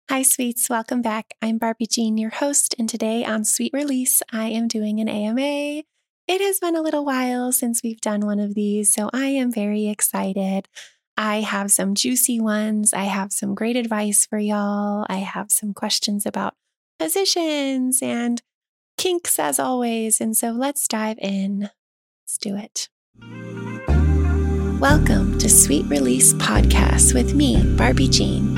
Hi, sweets. Welcome back. I'm Barbie Jean, your host, and today on Sweet Release, I am doing an AMA. It has been a little while since we've done one of these, so I am very excited. I have some juicy ones. I have some great advice for y'all. I have some questions about positions and kinks, as always. And so let's dive in. Let's do it. Welcome to Sweet Release Podcast with me, Barbie Jean.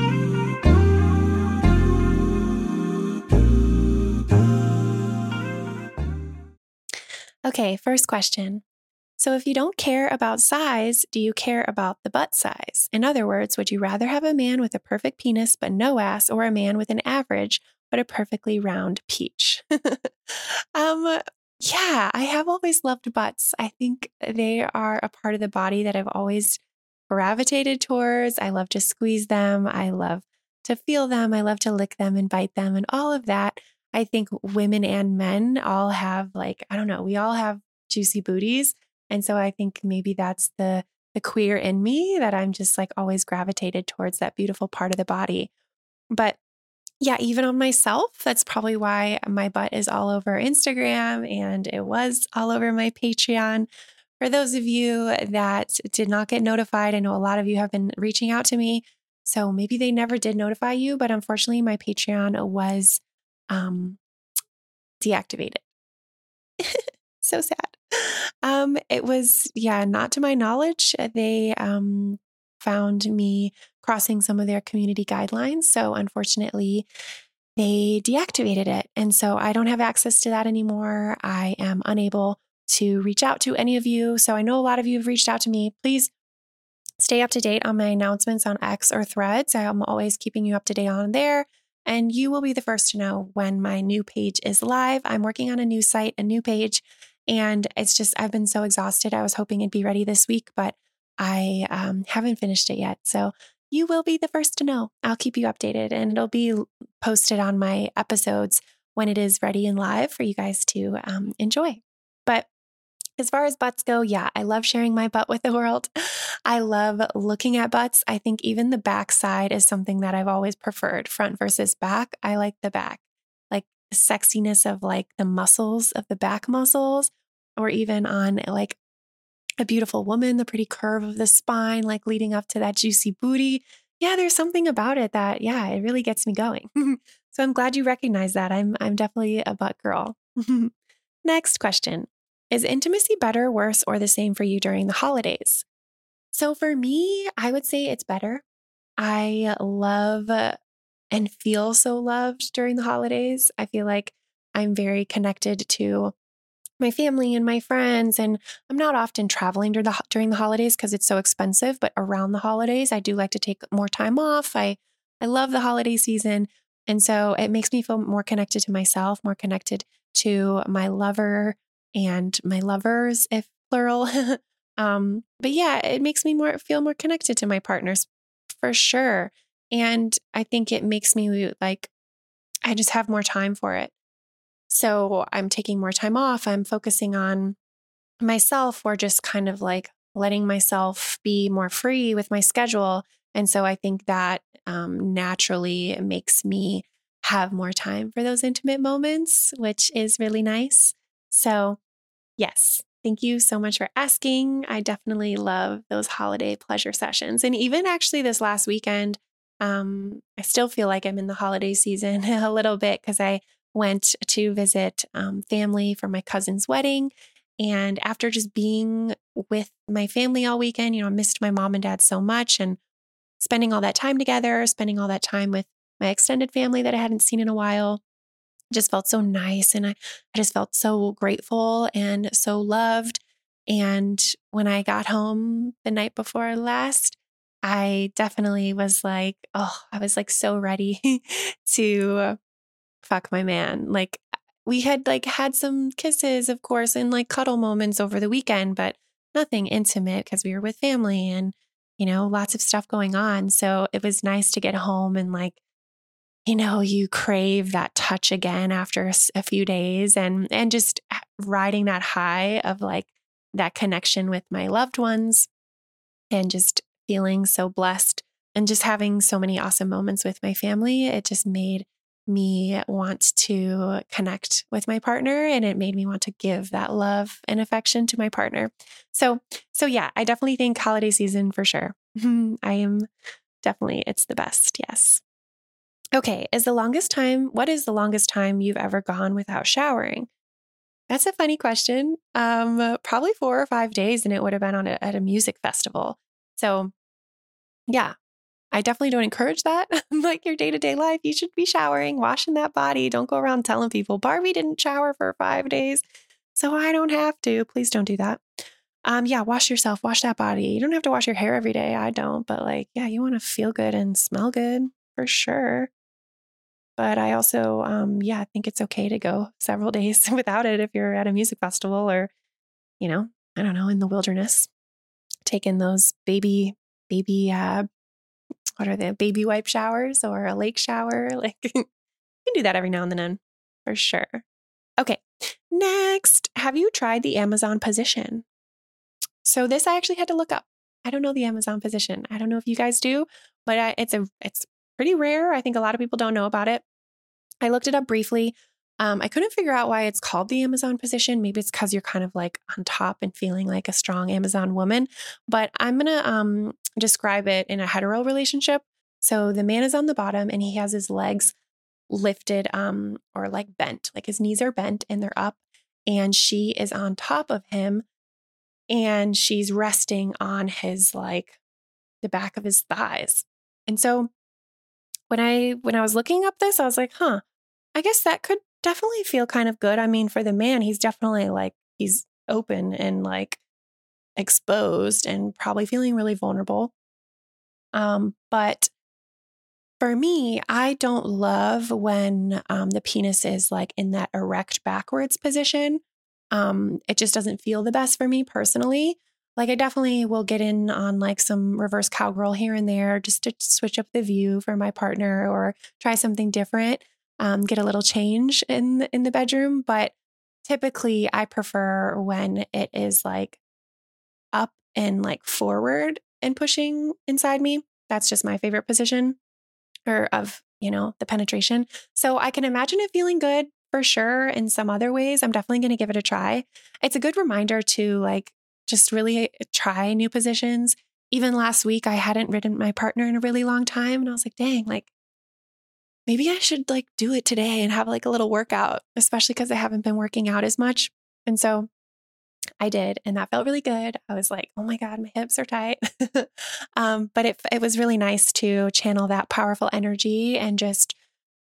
Okay, first question. So if you don't care about size, do you care about the butt size? In other words, would you rather have a man with a perfect penis but no ass, or a man with an average but a perfectly round peach? Yeah, I have always loved butts. I think they are a part of the body that I've always gravitated towards. I love to squeeze them. I love to feel them. I love to lick them and bite them and all of that. I think women and men all have we all have juicy booties. And so I think maybe that's the queer in me, that I'm just like always gravitated towards that beautiful part of the body. But yeah, even on myself, that's probably why my butt is all over Instagram and it was all over my Patreon. For those of you that did not get notified, I know a lot of you have been reaching out to me. So maybe they never did notify you, but unfortunately my Patreon was deactivated. So sad. It was, not to my knowledge. They found me crossing some of their community guidelines. So unfortunately, they deactivated it. And so I don't have access to that anymore. I am unable to reach out to any of you. So I know a lot of you have reached out to me. Please stay up to date on my announcements on X or Threads. I am always keeping you up to date on there. And you will be the first to know when my new page is live. I'm working on a new site, a new page. And it's just, I've been so exhausted. I was hoping it'd be ready this week, but I haven't finished it yet. So you will be the first to know. I'll keep you updated and it'll be posted on my episodes when it is ready and live for you guys to enjoy. But as far as butts go, yeah, I love sharing my butt with the world. I love looking at butts. I think even the back side is something that I've always preferred, front versus back. I like the back, like the sexiness of like the muscles of the back muscles, or even on like a beautiful woman, the pretty curve of the spine, like leading up to that juicy booty. Yeah, there's something about it that, it really gets me going. So I'm glad you recognize that. I'm definitely a butt girl. Next question. Is intimacy better, worse, or the same for you during the holidays? So for me, I would say it's better. I love and feel so loved during the holidays. I feel like I'm very connected to my family and my friends, and I'm not often traveling during the holidays because it's so expensive, but around the holidays, I do like to take more time off. I love the holiday season. And so it makes me feel more connected to myself, more connected to my lover and my lovers, if plural. But yeah, it makes me feel more connected to my partners for sure. And I think it makes me like, I just have more time for it. So I'm taking more time off. I'm focusing on myself, or just kind of like letting myself be more free with my schedule. And so I think that naturally makes me have more time for those intimate moments, which is really nice. So yes, thank you so much for asking. I definitely love those holiday pleasure sessions. And even actually this last weekend, I still feel like I'm in the holiday season a little bit because I went to visit family for my cousin's wedding. And after just being with my family all weekend, I missed my mom and dad so much, and spending all that time together, spending all that time with my extended family that I hadn't seen in a while just felt so nice. And I just felt so grateful and so loved. And when I got home the night before last, I definitely was like, I was like so ready to fuck my man. Like we had like had some kisses, of course, and like cuddle moments over the weekend, but nothing intimate because we were with family and, lots of stuff going on. So it was nice to get home and like, you crave that touch again after a few days, and just riding that high of like that connection with my loved ones, and just feeling so blessed And just having so many awesome moments with my family, it just made me want to connect with my partner, and it made me want to give that love and affection to my partner. So yeah, I definitely think holiday season for sure. I am definitely, it's the best. Yes. Okay. What is the longest time you've ever gone without showering? That's a funny question. Probably 4 or 5 days, and it would have been at a music festival. So yeah, I definitely don't encourage that. Like your day-to-day life, you should be showering, washing that body. Don't go around telling people Barbie didn't shower for 5 days, so I don't have to. Please don't do that. Yeah, wash yourself, wash that body. You don't have to wash your hair every day. I don't, but like, yeah, you want to feel good and smell good for sure. But I also, yeah, I think it's okay to go several days without it if you're at a music festival or, I don't know, in the wilderness, taking those baby, what are they, baby wipe showers or a lake shower. Like you can do that every now and then for sure. Okay. Next, have you tried the Amazon position? So this I actually had to look up. I don't know the Amazon position. I don't know if you guys do, but it's pretty rare. I think a lot of people don't know about it. I looked it up briefly. I couldn't figure out why it's called the Amazon position. Maybe it's because you're kind of like on top and feeling like a strong Amazon woman. But I'm going to describe it in a hetero relationship. So the man is on the bottom and he has his legs lifted or like bent, like his knees are bent and they're up. And she is on top of him and she's resting on his like the back of his thighs. And so when I was looking up this, I was like, I guess that could definitely feel kind of good. I mean, for the man, he's definitely like, he's open and like exposed and probably feeling really vulnerable. But for me, I don't love when the penis is like in that erect backwards position. It just doesn't feel the best for me personally. Like I definitely will get in on like some reverse cowgirl here and there just to switch up the view for my partner or try something different, get a little change in the bedroom. But typically I prefer when it is like up and like forward and pushing inside me. That's just my favorite position or of, the penetration. So I can imagine it feeling good for sure in some other ways. I'm definitely going to give it a try. It's a good reminder to like just really try new positions. Even last week, I hadn't ridden my partner in a really long time. And I was like, dang, like maybe I should like do it today and have like a little workout, especially because I haven't been working out as much. And so I did, and that felt really good. I was like, oh my God, my hips are tight. But it was really nice to channel that powerful energy and just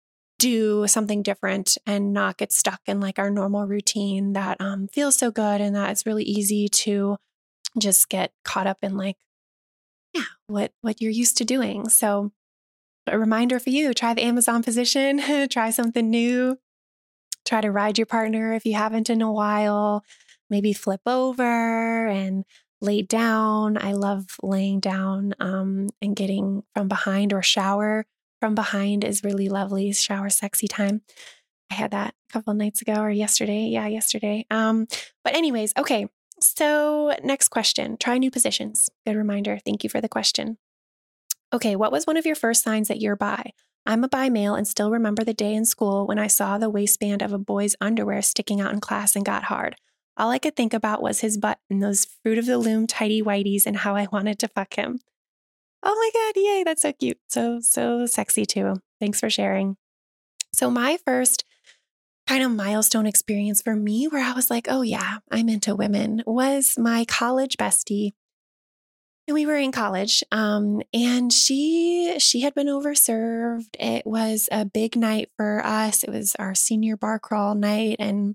do something different and not get stuck in like our normal routine that feels so good and that it's really easy to just get caught up in like, yeah, what you're used to doing. So a reminder for you, try the Amazon position, try something new, try to ride your partner if you haven't in a while. Maybe flip over and lay down. I love laying down and getting from behind or shower from behind is really lovely. Shower sexy time. I had that a couple of nights ago or yesterday. Yeah, yesterday. But anyways, okay. So next question, try new positions. Good reminder. Thank you for the question. Okay, what was one of your first signs that you're bi? I'm a bi male and still remember the day in school when I saw the waistband of a boy's underwear sticking out in class and got hard. All I could think about was his butt and those Fruit of the Loom tighty whities and how I wanted to fuck him. Oh my God, yay, that's so cute. So sexy too. Thanks for sharing. So my first kind of milestone experience for me where I was like, oh yeah, I'm into women was my college bestie. And we were in college, and she had been overserved. It was a big night for us. It was our senior bar crawl night, and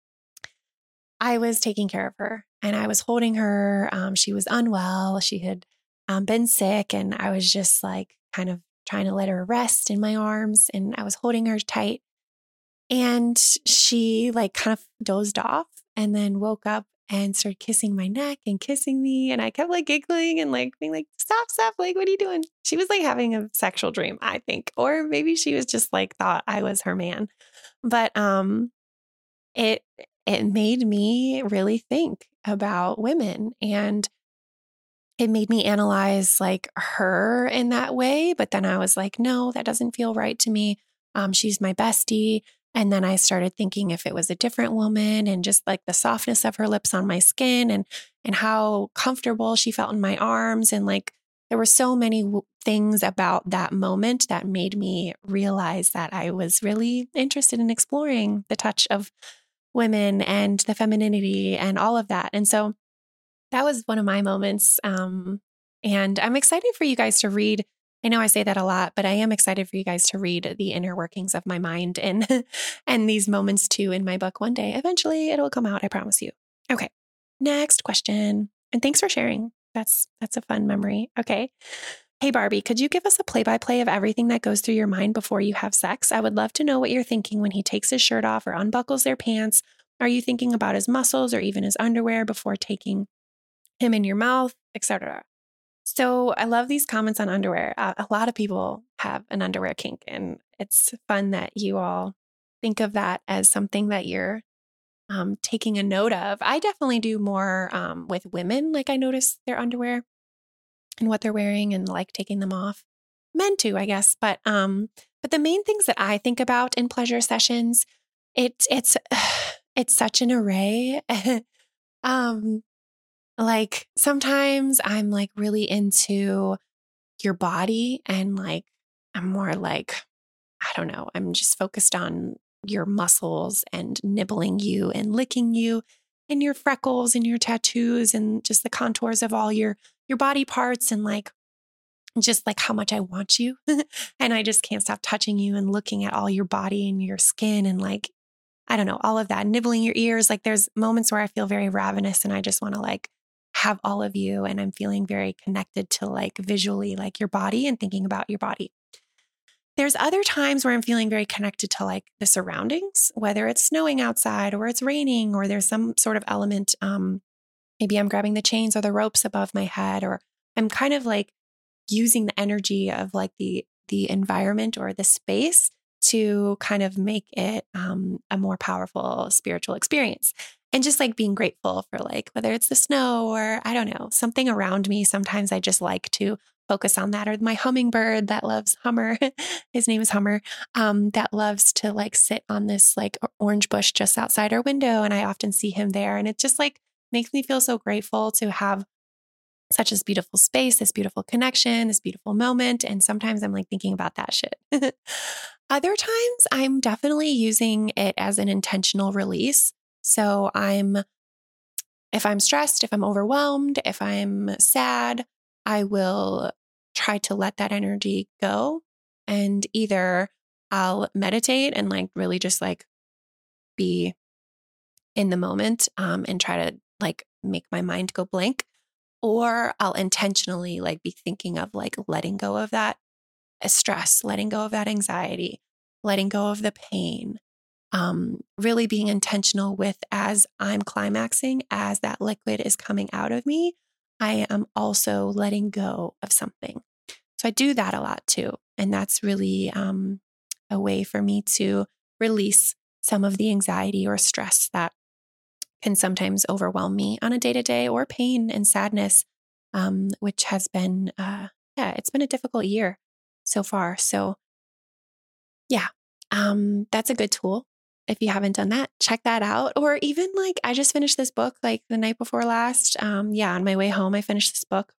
I was taking care of her, and I was holding her. She was unwell. She had been sick, and I was just like kind of trying to let her rest in my arms, and I was holding her tight. And she like kind of dozed off and then woke up and started kissing my neck and kissing me. And I kept like giggling and like being like, stop, like, what are you doing? She was like having a sexual dream, I think. Or maybe she was just like thought I was her man. But it made me really think about women. And it made me analyze like her in that way. But then I was like, no, that doesn't feel right to me. She's my bestie. And then I started thinking if it was a different woman and just like the softness of her lips on my skin and how comfortable she felt in my arms. And like, there were so many things about that moment that made me realize that I was really interested in exploring the touch of women and the femininity and all of that. And so that was one of my moments. And I'm excited for you guys to read. I know I say that a lot, but I am excited for you guys to read the inner workings of my mind and and these moments too in my book one day. Eventually it'll come out, I promise you. Okay. Next question. And thanks for sharing. That's a fun memory. Okay. Hey Barbie, could you give us a play-by-play of everything that goes through your mind before you have sex? I would love to know what you're thinking when he takes his shirt off or unbuckles their pants. Are you thinking about his muscles or even his underwear before taking him in your mouth, etc.? So I love these comments on underwear. A lot of people have an underwear kink, and it's fun that you all think of that as something that you're taking a note of. I definitely do more with women. Like I notice their underwear and what they're wearing and like taking them off. Men too, I guess. But the main things that I think about in pleasure sessions, it's it's such an array. um, like sometimes I'm like really into your body and like I'm more like, I don't know, I'm just focused on your muscles and nibbling you and licking you and your freckles and your tattoos and just the contours of all your body parts and like just like how much I want you. And I just can't stop touching you and looking at all your body and your skin and like, I don't know, all of that, nibbling your ears. Like there's moments where I feel very ravenous and I just want to like have all of you. And I'm feeling very connected to like visually like your body and thinking about your body. There's other times where I'm feeling very connected to like the surroundings, whether it's snowing outside or it's raining or there's some sort of element. Maybe I'm grabbing the chains or the ropes above my head, or I'm kind of like using the energy of like the environment or the space to kind of make it a more powerful spiritual experience. And just like being grateful for like whether it's the snow or I don't know, something around me. Sometimes I just like to focus on that, or my hummingbird that loves Hummer. His name is Hummer. That loves to like sit on this like orange bush just outside our window. And I often see him there. And it just like makes me feel so grateful to have such this beautiful space, this beautiful connection, this beautiful moment. And sometimes I'm like thinking about that shit. Other times I'm definitely using it as an intentional release. So if I'm stressed, if I'm overwhelmed, if I'm sad, I will try to let that energy go. And either I'll meditate and like really just like be in the moment and try to like make my mind go blank. Or I'll intentionally like be thinking of like letting go of that stress, letting go of that anxiety, letting go of the pain, really being intentional with as I'm climaxing, as that liquid is coming out of me, I am also letting go of something. So I do that a lot too. And that's really a way for me to release some of the anxiety or stress that can sometimes overwhelm me on a day-to-day, or pain and sadness, which has been, it's been a difficult year so far. So yeah, that's a good tool. If you haven't done that, check that out. Or even like, I just finished this book like the night before last. On my way home, I finished this book,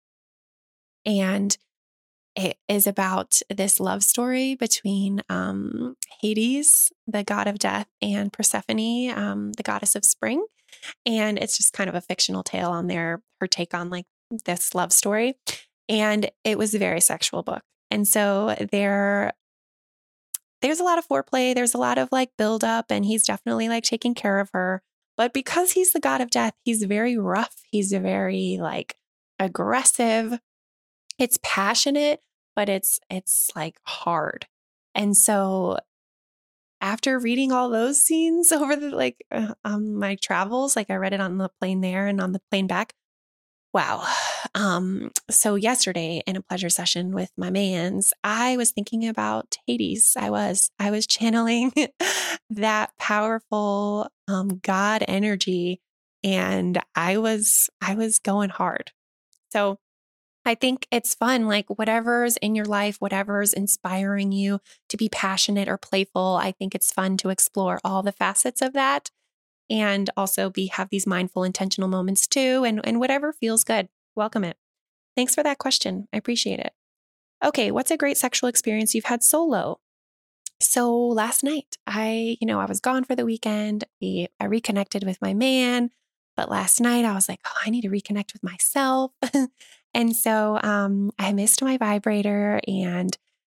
and it is about this love story between Hades, the god of death, and Persephone, the goddess of spring. And it's just kind of a fictional tale on her take on like this love story. And it was a very sexual book. And so there's a lot of foreplay. There's a lot of like build up, and he's definitely like taking care of her. But because he's the god of death, he's very rough. He's very like aggressive. It's passionate, but it's like hard. And so after reading all those scenes over the my travels, like I read it on the plane there and on the plane back. Wow. So yesterday in a pleasure session with my mans, I was thinking about Hades. I was channeling that powerful God energy, and I was going hard. So I think it's fun, like whatever's in your life, whatever's inspiring you to be passionate or playful. I think it's fun to explore all the facets of that and also have these mindful, intentional moments too. And whatever feels good, welcome it. Thanks for that question. I appreciate it. Okay, what's a great sexual experience you've had solo? So last night, I was gone for the weekend. I reconnected with my man, but last night I was like, oh, I need to reconnect with myself. And so I missed my vibrator, and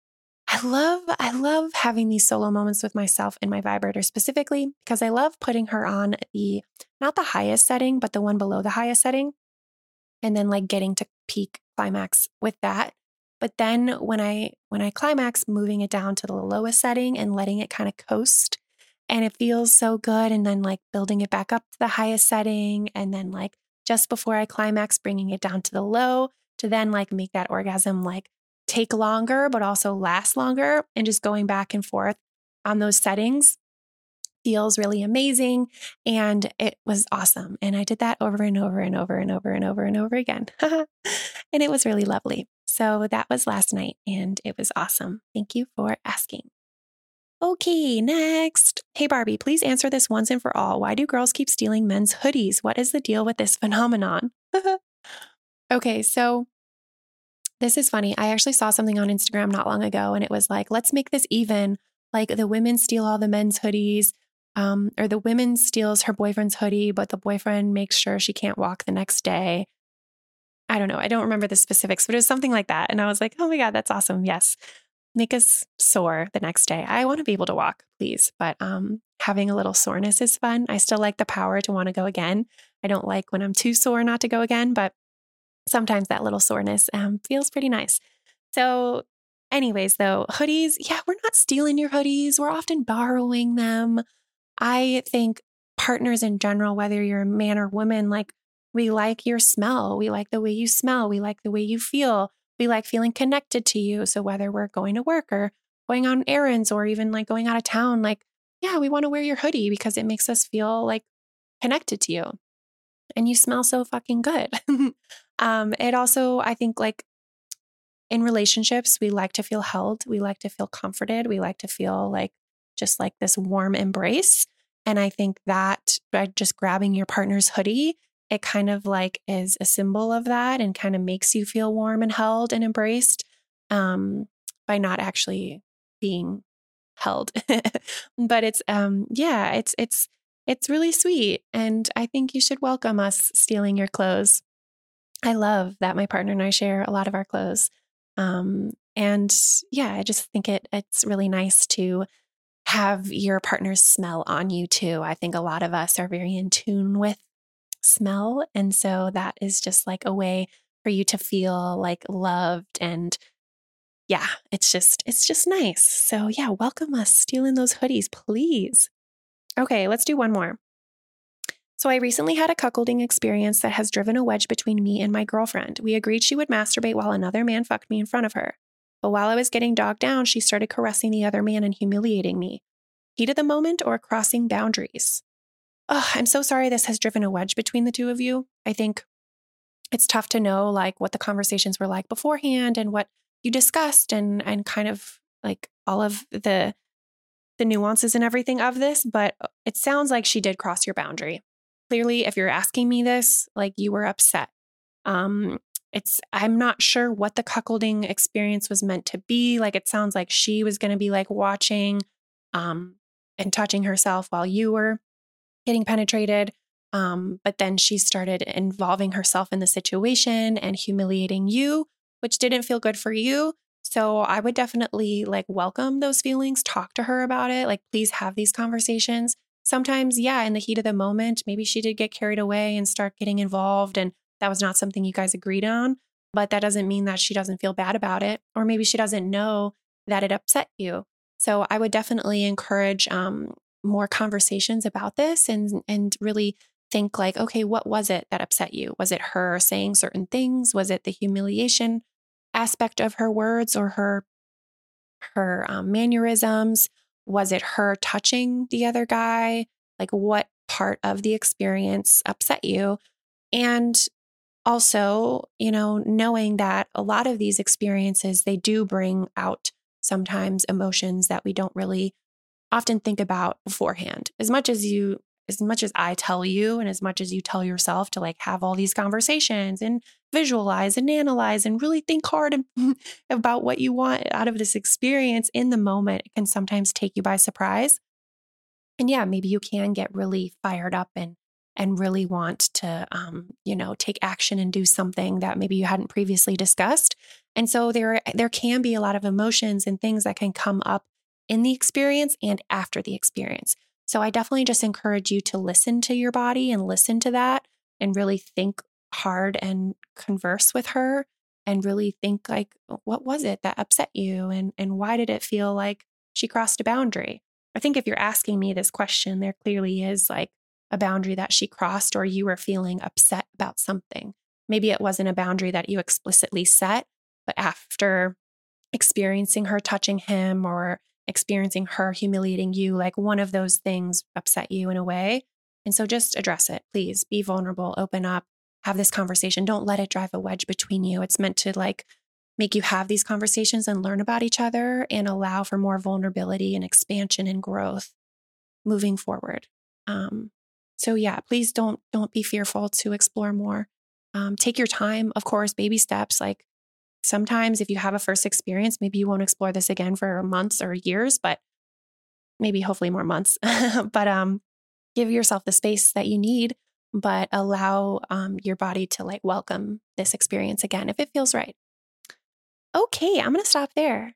I love having these solo moments with myself and my vibrator specifically because I love putting her on not the highest setting, but the one below the highest setting, and then like getting to peak climax with that. But then when I climax, moving it down to the lowest setting and letting it kind of coast, and it feels so good. And then like building it back up to the highest setting, and then like just before I climax, bringing it down to the low to then like make that orgasm like take longer, but also last longer, and just going back and forth on those settings feels really amazing. And it was awesome. And I did that over and over and over and over and over and over again. And it was really lovely. So that was last night and it was awesome. Thank you for asking. Okay, next. Hey, Barbie, please answer this once and for all. Why do girls keep stealing men's hoodies? What is the deal with this phenomenon? Okay, so this is funny. I actually saw something on Instagram not long ago and it was like, let's make this even. Like the women steal all the men's hoodies, or the woman steals her boyfriend's hoodie, but the boyfriend makes sure she can't walk the next day. I don't know. I don't remember the specifics, but it was something like that. And I was like, oh my God, that's awesome. Yes. Make us sore the next day. I want to be able to walk, please. But having a little soreness is fun. I still like the power to want to go again. I don't like when I'm too sore not to go again, but sometimes that little soreness feels pretty nice. So, anyways, though, hoodies, yeah, we're not stealing your hoodies. We're often borrowing them. I think partners in general, whether you're a man or woman, like we like your smell. We like the way you smell. We like the way you feel. We like feeling connected to you. So whether we're going to work or going on errands or even like going out of town, like, yeah, we want to wear your hoodie because it makes us feel like connected to you. And you smell so fucking good. It also, I think, like in relationships, we like to feel held. We like to feel comforted. We like to feel like just like this warm embrace. And I think that by just grabbing your partner's hoodie, it kind of like is a symbol of that and kind of makes you feel warm and held and embraced, by not actually being held. But it's really sweet. And I think you should welcome us stealing your clothes. I love that my partner and I share a lot of our clothes. And yeah, I just think it's really nice to have your partner's smell on you too. I think a lot of us are very in tune with smell. And so that is just like a way for you to feel like loved. And yeah, it's just nice. So yeah, welcome us stealing those hoodies, please. Okay, let's do one more. So I recently had a cuckolding experience that has driven a wedge between me and my girlfriend. We agreed she would masturbate while another man fucked me in front of her. But while I was getting dogged down, she started caressing the other man and humiliating me. Heat of the moment or crossing boundaries? Oh, I'm so sorry this has driven a wedge between the two of you. I think it's tough to know like what the conversations were like beforehand and what you discussed and kind of like all of the nuances and everything of this, but it sounds like she did cross your boundary. Clearly, if you're asking me this, like you were upset. I'm not sure what the cuckolding experience was meant to be. Like it sounds like she was going to be like watching and touching herself while you were getting penetrated. But then she started involving herself in the situation and humiliating you, which didn't feel good for you. So I would definitely like welcome those feelings, talk to her about it. Like, please have these conversations. Sometimes, yeah, in the heat of the moment, maybe she did get carried away and start getting involved. And that was not something you guys agreed on. But that doesn't mean that she doesn't feel bad about it. Or maybe she doesn't know that it upset you. So I would definitely encourage more conversations about this and really think like, okay, what was it that upset you? Was it her saying certain things? Was it the humiliation aspect of her words or her mannerisms? Was it her touching the other guy? Like what part of the experience upset you? And Also, knowing that a lot of these experiences, they do bring out sometimes emotions that we don't really often think about beforehand. As much as I tell you, and as much as you tell yourself to like have all these conversations and visualize and analyze and really think hard about what you want out of this experience in the moment, it can sometimes take you by surprise. And yeah, maybe you can get really fired up and really want to take action and do something that maybe you hadn't previously discussed. And so there can be a lot of emotions and things that can come up in the experience and after the experience. So I definitely just encourage you to listen to your body and listen to that and really think hard and converse with her and really think like, what was it that upset you? And why did it feel like she crossed a boundary? I think if you're asking me this question, there clearly is like a boundary that she crossed, or you were feeling upset about something. Maybe it wasn't a boundary that you explicitly set, but after experiencing her touching him or experiencing her humiliating you, like one of those things upset you in a way. And so just address it. Please be vulnerable, open up, have this conversation. Don't let it drive a wedge between you. It's meant to like make you have these conversations and learn about each other and allow for more vulnerability and expansion and growth moving forward. So yeah, please don't be fearful to explore more. Take your time, of course, baby steps. Like sometimes if you have a first experience, maybe you won't explore this again for months or years, but maybe hopefully more months. But give yourself the space that you need, but allow your body to like welcome this experience again if it feels right. Okay, I'm going to stop there.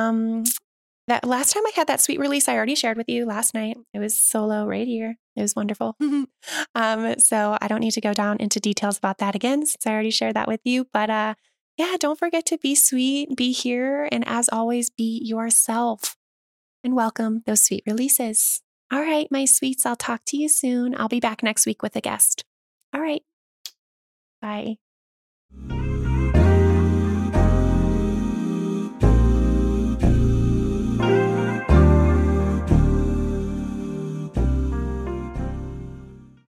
That last time I had that sweet release, I already shared with you last night. It was solo right here. It was wonderful. So I don't need to go down into details about that again since I already shared that with you. But yeah, don't forget to be sweet, be here, and as always, be yourself and welcome those sweet releases. All right, my sweets, I'll talk to you soon. I'll be back next week with a guest. All right, bye.